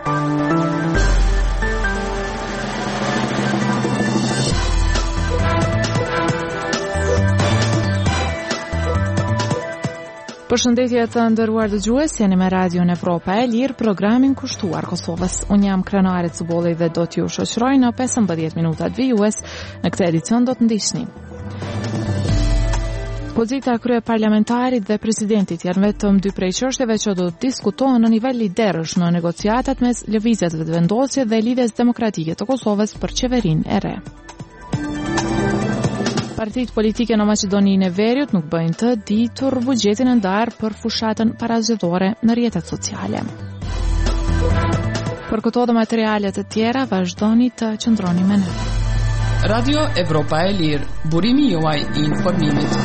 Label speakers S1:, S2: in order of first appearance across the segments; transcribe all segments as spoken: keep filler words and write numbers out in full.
S1: Përshëndetje të nderuar dëgjues, jeni me Radion Evropa e Lirë, programin kushtuar Kosovës. Unë jam Krenare Cuboli dhe do t'ju shoqëroj në pesëmbëdhjetë minutat vijues. Në këtë edicion do të ndiqni. Pozita e kryeparlamentarit dhe presidentit janë vetëm dy prej çështjeve që do të diskutohen në nivel liderësh në negociatat mes lëvizjes vetëvendosje dhe lidhjes demokratike të Kosovës për qeverinë e re. Partitë politike në Maqedoninë e Veriut nuk bëjnë të ditur buxhetin e ndarë për fushatën parazgjedhore në rrjetet sociale. Për këto dhe materiale të tjera, vazhdoni të qëndroni me ne.
S2: Radio Evropa e Lirë, burimi juaj i informimit.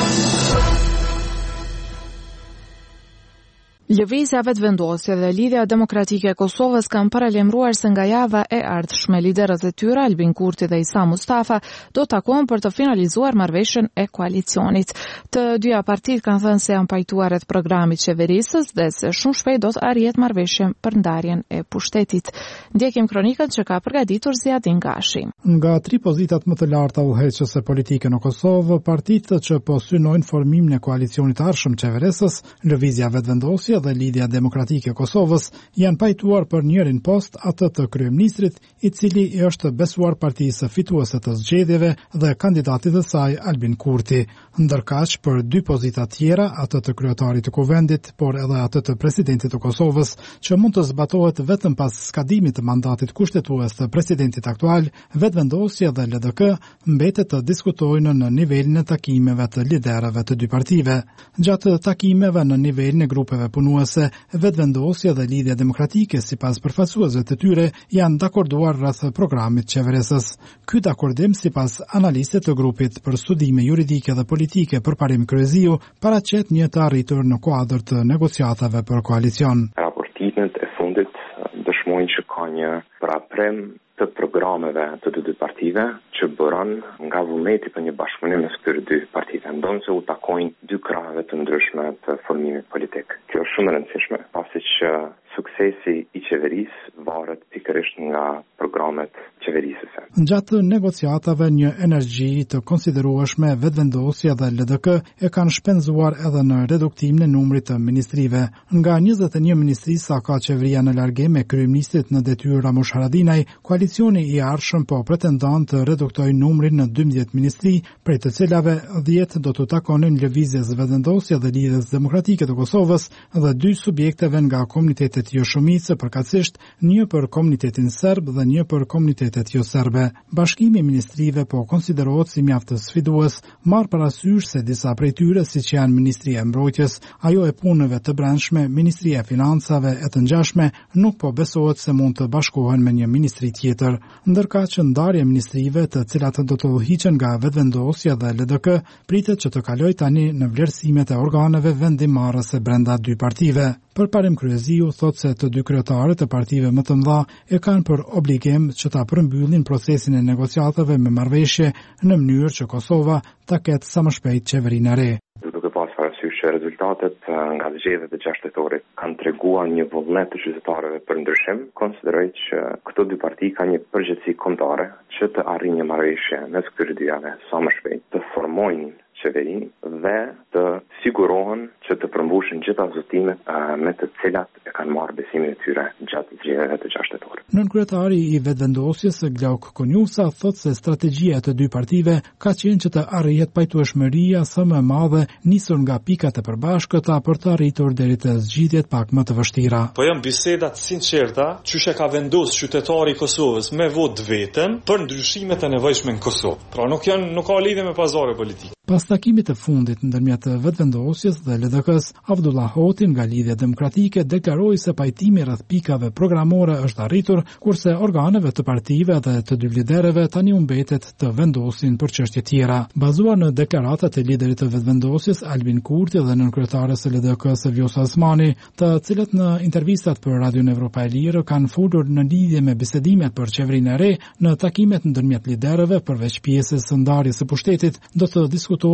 S1: Lëvizja vetëvendosje dhe lidhja demokratike e Kosovës kanë paralajmëruar se nga java e ardhshme liderët e tyre Albin Kurti dhe Isa Mustafa do të takohen për të finalizuar marrëveshjen e koalicionit. Të dyja partitë kanë thënë se janë pajtuar rreth programit qeverisës dhe se shumë shpejt do të arrihet marrëveshje për ndarjen e pushtetit. Ndjekim kronikën që ka përgatitur Ziadin Gashi.
S3: Nga tri pozitat më të larta udhëheqëse politike në Kosovë, partitë që po synojnë formimin e koalicionit të ardhshëm qeverisës, lëvizja vetëvendosje dhe Lidhja Demokratike e Kosovës janë pajtuar për njërin post atë të kryeministrit, i cili i është besuar partisë fituese të zgjedhjeve dhe kandidatit të saj Albin Kurti. Ndërkaq për dy pozita tjera, atë të kryetarit të kuvendit, por edhe atë të presidentit të Kosovës, që mund të zbatohet vetëm pas skadimit të mandatit kushtetues të presidentit aktual, vetëvendosja dhe L D K mbetet të diskutojnë në nivelin e takimeve të liderëve të dy partive. Gjatë takimeve në nivelin e grupeve punuese, vetëvendosja dhe Lidhja Demokratike sipas përfaqësuesve të tyre janë dakorduar rreth programit qeverisës. Ky dakordim sipas analistëve të grupit për studime juridike dhe politike përparim Kryeziu paraqet një të arritur në kuadër të negociatave për koalicion.
S4: Raportimet e fundit dëshmojnë që ka një praprim të programeve të dy, dy partive që bëron nga vullneti për një bashkëpunim mes këtyre dy partive. Ndonë se u takojnë dy kraheve të ndryshme të formimit politik. Kjo është shumë e rëndësishme, pasi që suksesi i qeverisë varet pikërisht nga programet qeverisëse.
S3: Gjatë negociatave një energji të konsiderueshme vetëvendosja dhe L D K e kanë shpenzuar edhe në reduktimin e numrit të ministrive. Nga njëzet e një ministri sa ka qeveria në largim me kryeministrit në detyrë Ramush Haradinaj, koalicioni i ardhshëm po pretendon të reduktojë numrin në dymbëdhjetë ministri, prej të cilave dhjetë do të takonin lëvizjes vetëvendosje dhe Lidhjes Demokratike të Kosovës dhe dy subjekteve nga komunitetet jo shumicë, përkatësisht një për komunitetin serb dhe një për komunitetet jo serbe. Bashkimi i ministrive po konsiderohet si mjaft sfidues, marr parasysh se disa prej tyre, siç janë Ministria e Mbrojtjes, ajo e punëve të brendshme, Ministria e Financave e të ngjashme, nuk po besohet se mund të bashkohen me një ministri tjetër. Ndërkaq që ndarja e ministrive, të cilat do të udhëhiqen nga vetëvendosja dhe L D K, pritet që të kalojë tani në vlerësimet e organeve vendimmarrëse brenda dy partive. Përparim Kryeziu thot se të dy kryetarët e partive më të mëdha e kanë për obligim që ta përmbyllin procesin e negociatave me marrëveshje në mënyrë që Kosova ta ketë sa më shpejt qeverinë e re.
S4: Duke pasur parasysh që rezultatet nga zgjedhjet e gjashtë tetorit kanë treguar një vullnet të qytetarëve për ndryshim, konsideroj që këto dy parti kanë një përgjegjësi kombëtare që të arrijnë një marrëveshje mes këtyre dyave sa më shpejt, të formojnë qeverinë dhe të sigurohen që të përmbushin gjitha zotimet me të cilat e kanë marrë besimin e tyre gjatë zgjedhjeve të gjashtë tetorit.
S3: Nënkryetari i vetëvendosjes Glauk Konjusa thot se strategjia e të dy partive ka qenë që të arrihet pajtueshmëria sa më e madhe nisur nga pikat e përbashkëta për të arritur deri te zgjidhjet pak më të vështira.
S5: Po janë biseda të sinqerta që ka vendosur qytetari i Kosovës me vot vetëm për ndryshimet e nevojshme në Kosovë. Pra nuk janë nuk ka lidhje me pazare politike.
S3: Pas takimit të fundit ndërmjet vetëvendosjes dhe L D K-s, Avdullah Hoti nga Lidhja Demokratike deklaroi se pajtimi rreth pikave programore është arritur, kurse organeve të partive dhe të dy liderëve tani u mbetet të vendosin për çështje tjera. Bazuar në deklaratat e liderit të vetëvendosjes Albin Kurti dhe nënkryetares së L D K-s Vjosa Osmani, të cilët në intervistat për Radion Evropa e Lirë kanë folur në lidhje me bisedimet për qeverinë e re në takimet ndërmjet liderëve përveç pjesës së ndarjes së pushtetit, do të diskutohet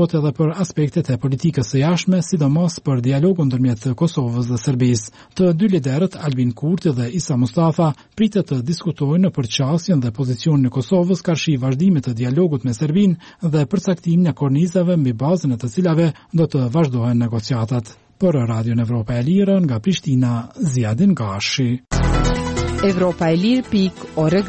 S3: diskutohet edhe për aspektet e politikës së jashtme, sidomos për dialogun ndërmjet Kosovës dhe Serbisë. Të dy liderët, Albin Kurti dhe Isa Mustafa, pritet të diskutojnë për qasjen dhe pozicionin e Kosovës karshi vazhdimit të dialogut me Serbinë dhe përcaktimin e kornizave mbi bazën e të cilave do të vazhdohen negociatat. Për Radion Evropa e Lirë, nga Prishtina, Ziadin Gashi.
S6: Evropa e Lirë pikë org.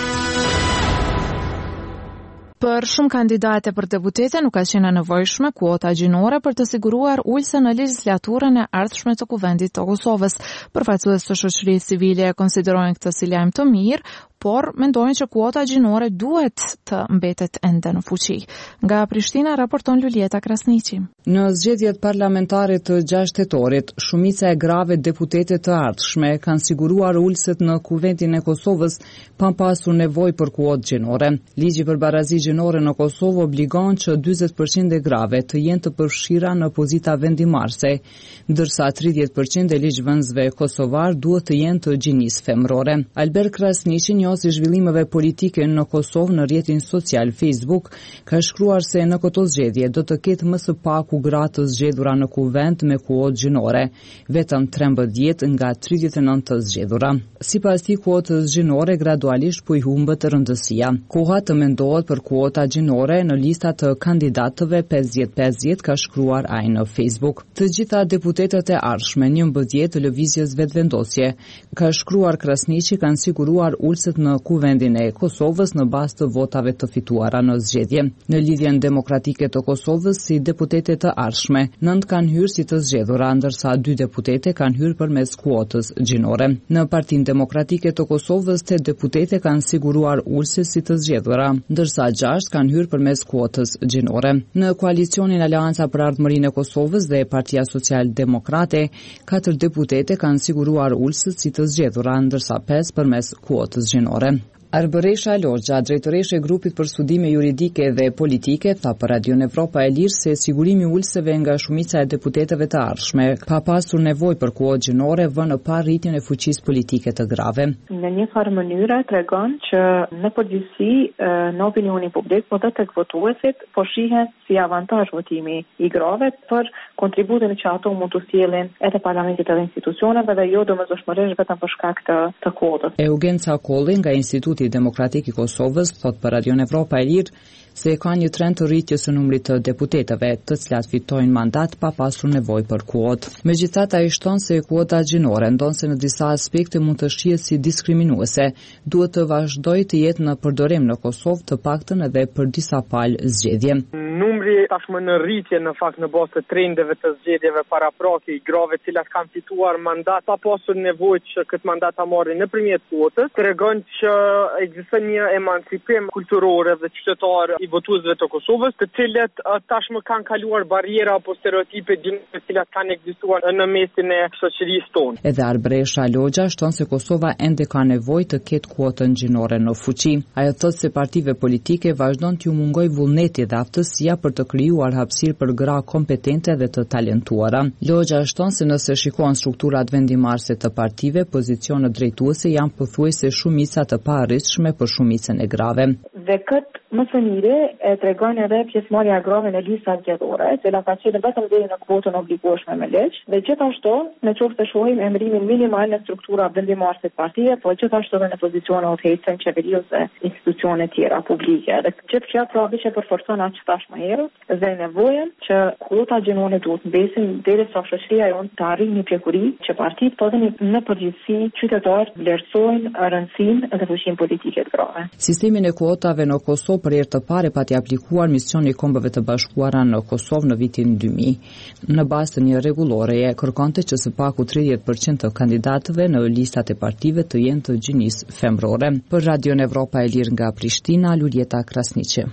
S1: Për shumë kandidate për deputete nuk ka qenë e nevojshme kuota gjinore për të siguruar ulse në legjislaturën e ardhshme të Kuvendit të Kosovës. Përfaqësues të shoqërisë civile e konsiderojnë këtë si lajm të mirë, por mendojnë që kuota gjinore duhet të mbetet ende në fuqi. Nga Prishtina raporton Lulieta Krasniqi.
S6: Në zgjedhjet parlamentare të gjashtë tetorit, shumica e grave deputete të ardhshme kanë siguruar ulset në Kuvendin e Kosovës pa pasur nevojë për kuotë gjinore. Ligji për barazi gjinore në Kosovë obligon që dyzet përqind e grave të jenë të përfshira në pozita vendimarrëse, ndërsa tridhjetë përqind e ligjvënësve kosovar duhet të jenë të gjinisë femërore. Albert Krasniqi, si zhvillimeve politike në Kosovë në rrjetin social Facebook, ka shkruar se në këto zgjedhje do të ketë më së paku gra të zgjedhura në kuvend me kuotë gjinore, vetëm trembëdhjetë nga tridhjetë e nëntë të zgjedhura. Sipas tij, kuotës gjinore gradualisht po i humbet rëndësia. Koha të mendohet për kuota gjinore në listat të kandidatëve pesëdhjetë pesëdhjetë, ka shkruar ai në Facebook. Të gjitha deputetët e ardhshme njëmbëdhjetë të lëvizjes vetëvendosje, ka shkruar Krasniqi, kanë siguruar ulset në Kuvendin e Kosovës në bazë të votave të fituara në zgjedhje. Në lidhjen demokratike të Kosovës, si deputete të ardhshme, nëntë kanë hyrë si të zgjedhura, ndërsa dy deputete kanë hyrë përmes kuotës gjinore. Në Partinë Demokratike të Kosovës, tetë deputete kanë siguruar ulse si të zgjedhura, ndërsa gjashtë kanë hyrë përmes kuotës gjinore. Në koalicionin Aleanca për Ardhmërinë e Kosovës dhe Partia Social-Demokrate, katër deputete kanë siguruar ulset si të zgjedhura, ndërsa pesë përmes kuotës gjinore. Arbëresha Logja, drejtoreshe e grupit për studime juridike dhe politike, tha për Radion Evropa e Lirë se sigurimi ulseve nga shumica e deputetëve të ardhshme pa pasur nevojë për kuotë gjinore vën në parë rritjen e fuqisë politike të grave.
S7: Në një farë mënyrë tregon që në përgjithësi në opinionin publik, po tek votuesit po shihet si avantazh votimi i grave për kontributin që ato mund të sjellin edhe parlamentit edhe institucioneve dhe jo domosdoshmërisht vetëm për shkak të, të kuotës.
S6: Eugenca Kolli nga Instituti Demokratik i Kosovës thot për Radion Evropa e Lirë se ka një trend të rritjes së numrit të deputetëve, të cilat fitojnë mandat pa pasur nevojë për kuotë. Megjithatë, ai shton se kuota gjinore, ndonse në disa aspekte mund të shihet si diskriminuese, duhet të vazhdojë të jetë në përdorim në Kosovë, të paktën edhe për disa palë zgjedhje.
S8: Numri tashmë në rritje në fakt në bazë të trendeve të zgjedhjeve paraprake i grave të cilat kanë fituar mandat pa pasur nevojë që këtë mandat ta marrin nëpërmjet kuotës, tregon që ekziston një emancipim kulturor dhe qytetar i votuesve të Kosovës, të cilët tashmë kanë kaluar barriera apo stereotipe të cilat kanë ekzistuar në mesin e shoqërisë tonë.
S6: Edhe Arbëresha Logja shton se Kosova ende ka nevojë të ketë kuotën gjinore në fuqi. Ajo thotë se partive politike vazhdon t'ju mungoj vullneti dhe aftësia për të krijuar hapësirë për gra kompetente dhe të talentuara. Logja shton se nëse shikohen strukturat vendimarrëse të partive, pozicionet drejtuese janë pothuajse shumica të paarritshme për shumicën e grave.
S7: Dhe këtë më së miri e tregon edhe pjesëmarrja e grave në lista zgjedhore, e cila ka qenë vetëm deri në kvotën obligueshme me ligj, dhe gjithashtu, nëse shohim emërimin minimal në struktura vendimarrëse të partive, po gjithashtu edhe në pozicione udhëheqëse në qeveri ose institucione tjera publike. Dhe gjithë kjo pravi që përforcon atë që thash më herët dhe nevojën që kuota gjinore duhet mbesin derisa shoqëria jonë të arrijë një pjekuri që partitë po dhe në përgjithësi qytetarët vlerësojnë rëndësinë dhe fuqinë politike të grave.
S6: Sistemin e kuotave në Kosovë për herë të parë pati aplikuar misioni i Kombeve të Bashkuara në Kosovë në vitin dy mijë. Në bazë të një rregulloreje kërkonte që së paku tridhjetë përqind të kandidatëve në listat e partive të jenë të gjinisë femërore. Për Radion Evropa e Lirë nga Prishtina, Lulieta Krasniqi.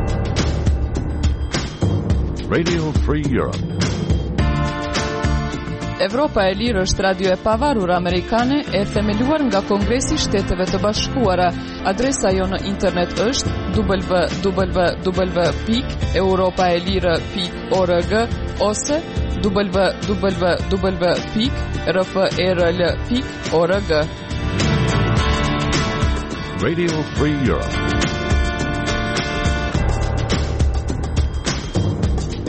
S9: Radio Free Europe.
S2: Evropa e Lirë është radio e pavarur amerikane e themeluar nga Kongresi i Shteteve të Bashkuara. Adresa jo në internet është w w w pikë europaelire pikë org ose w w w pikë r f r l pikë org.
S9: Radio Free Europe.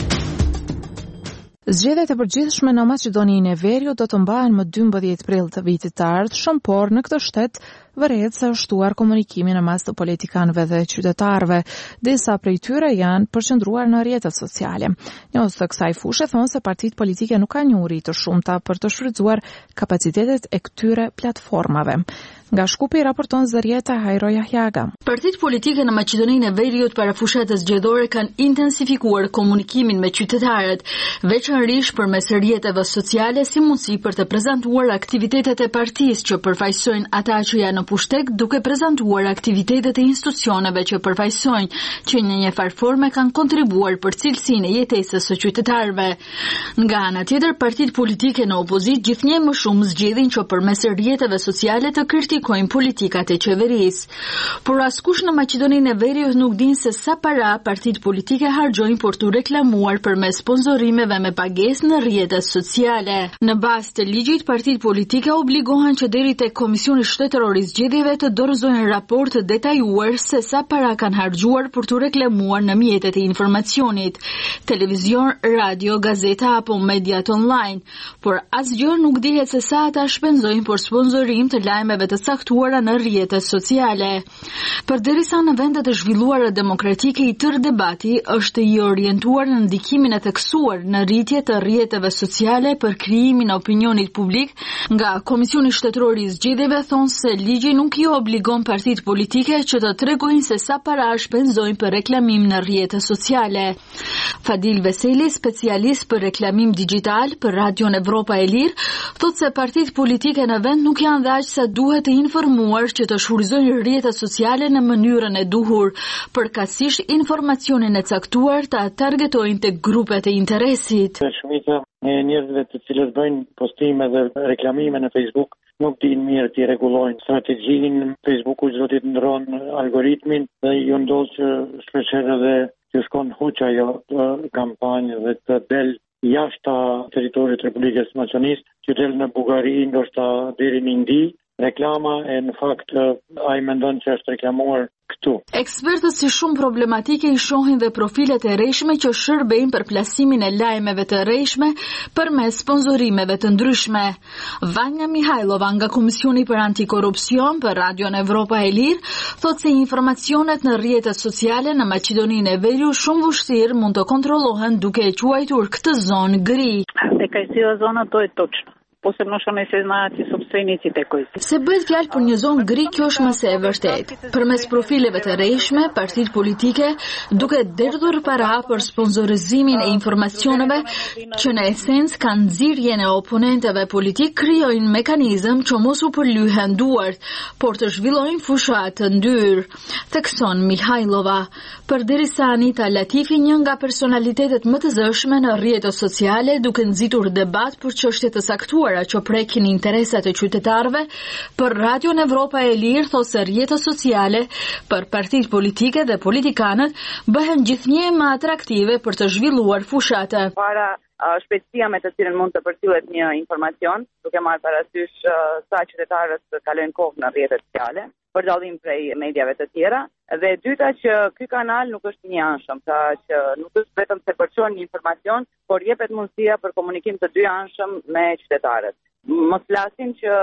S1: Zgjedhjet e përgjithshme në Maqedoninë e Veriut do të mbahen më dymbëdhjetë prill të vitit të ardhshëm, por në këtë shtet vëret se është shtuar komunikimi në mas të politikanëve dhe qytetarëve. Disa prej tyre janë përqendruar në rrjetet sociale. Njohës të kësaj fushë thonë se partitë politike nuk kanë një uri të shumta për të shfrytzuar kapacitetet e këtyre platformave. Nga Shkupi raporton Zërieta Hajro Jahjaga.
S10: Partitë politike në Maqedoninë e Veriut para fushatës zgjedhore kanë intensifikuar komunikimin me qytetarët, veçanërisht përmes rrjeteve sociale si mundësi për të prezantuar aktivitetet e partisë që përfaqësojnë ata që janë në pushtet, duke prezantuar aktivitetet e institucioneve që përfaqësojnë që në një farë forme kanë kontribuar për cilësinë e jetesës së qytetarëve. Nga ana tjetër, partitë politike në opozit gjithnjë më shumë zgjedhin që përmes rrjeteve sociale të kritikojnë politikat e qeverisë. Por askush në Maqedoninë e Veriut nuk din se sa para partitë politike harxojnë për të reklamuar përmes sponsorimeve me pagesë në rrjetet sociale. Në bazë të ligjit, partitë politike obligohen që deri tek Komisioni Shtetëror i Zgjedhjeve të dorëzojnë raport të detajuar se sa para kanë harxuar për të reklamuar në mjetet e informacionit, televizion, radio, gazeta apo mediat online, por asgjë nuk dihet se sa ata shpenzojnë për sponsorim të lajmeve të saktuara në rrjetet sociale. Përderisa në vendet e zhvilluara demokratike i tërë debati është i orientuar në ndikimin e theksuar në rritje të rrjeteve sociale për krijimin e opinionit publik, nga Komisioni Shtetëror i Zgjedhjeve thonë se ligji nuk i obligon partitë politike që të tregojnë se sa para shpenzojnë për reklamim në rrjetet sociale. Fadil Veseli, specialist për reklamim digital për Radion Evropa e Lirë, thotë se partitë politike në vend nuk janë dhe aq sa duhet të informuar që të shfrytëzojnë rrjetet sociale në mënyrën e duhur, përkatësisht informacionin e caktuar ta targetojnë tek grupet e interesit.
S11: Shumica e njerëzve të cilët bëjnë postime dhe reklamime në Facebook nuk din mirë të rregullojnë strategjinë. Facebooku çdo ditë ndron algoritmin dhe ju ndodh që shpeshherë edhe të shkon huq ajo kampanjë dhe të del jashtë territorit të Republikës së Maqedonisë, që del në Bullgari, ndoshta deri në Indi. Reklama e në fakt ai mendon që është reklamuar këtu.
S10: Ekspertët si shumë problematike i shohin dhe profilet e rrejshme që shërbejnë për plasimin e lajmeve të rrejshme përmes sponsorimeve të ndryshme. Vanja Mihajlova nga Komisioni për Antikorrupsion për Radion Evropa e Lirë thotë se informacionet në rrjetet sociale në Maqedoninë e Veriut shumë vështirë mund të kontrollohen duke e quajtur këtë zonë gri.
S12: Дека е сива зона, то е точно. Posebno što ne se znaci собственици te koji.
S10: Se bëhet fjalë për një zonë gri, kjo është më se e vërtetë. Përmes profileve të rrejshme, partitë politike duke derdhur para për sponsorizimin e informacioneve që në esencë kanë nxirjen e oponentëve politik, krijojnë mekanizëm që mos u përlyhen duart, por të zhvillojnë fusha të ndyrë, thekson Mihajlova. Përderisa Anita Latifi, një nga personalitetet më të zëshme në rrjetet sociale, duke nxitur debat për çështje të saktuara që prekin interesat e qytetarëve, për Radion Evropa e Lirë thotë se rrjetet sociale për partitë politike dhe politikanët bëhen gjithnjë më atraktive për të zhvilluar fushatë.
S12: Para shpejtësia me të cilën mund të përcjellet një informacion, duke marrë parasysh sa qytetarët kalojnë kohë në rrjetet sociale, për dallim prej mediave të tjera, dhe e dyta që ky kanal nuk është i anshëm, pra që nuk është vetëm se përçon një informacion, por jepet mundësia për komunikim të dy anshëm me qytetarët. Mos flasim që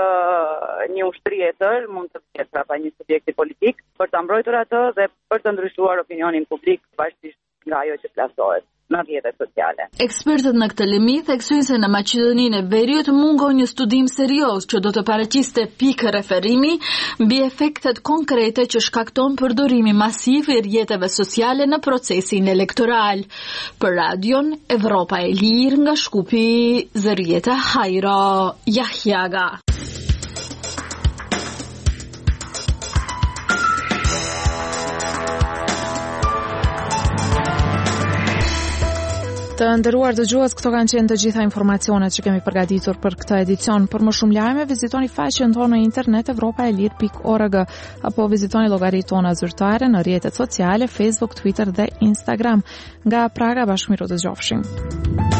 S12: një ushtri e tërë mund të vjetë prapa një subjekti politik për të mbrojtur atë dhe për të ndryshuar opinionin publik varësisht nga ajo që plasohet në rrjetet sociale.
S10: Ekspertët në këtë limit theksojnë se në Maqedoninë e Veriut mungon një studim serioz që do të paraqiste pikë referimi mbi efektet konkrete që shkakton përdorimi masiv i rrjeteve sociale në procesin elektoral. Për Radion Evropa e Lirë nga Shkupi, Zërieta Hajro Jahjaga.
S1: Të nderuar dëgjues, këto kanë qenë të gjitha informacionet që kemi përgatitur për këtë edicion. Për më shumë lajme, vizitoni faqen tonë në internet evropa e lirë pikë org apo vizitoni llogaritë tona zyrtare në rrjetet sociale Facebook, Twitter dhe Instagram. Nga Praga, bashkë miru të dëgjofshim.